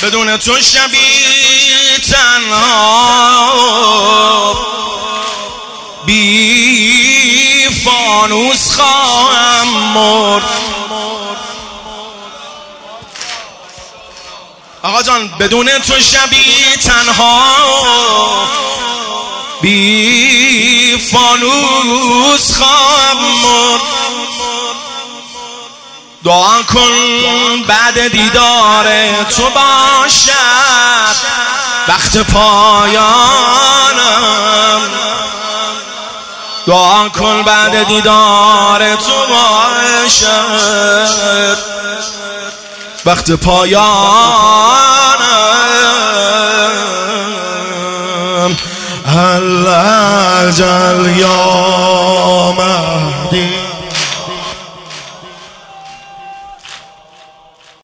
بدون تو شبی تنها بی فانوس خواهم مرد. آقا جان بدون تو شبی تنها بی فانوس خواهم مرد. دعا کن بعد دیدار تو باشد وقت پایانم. دعا کن بعد دیدار تو باشد وقت پایانم. هل اجل یا مهدی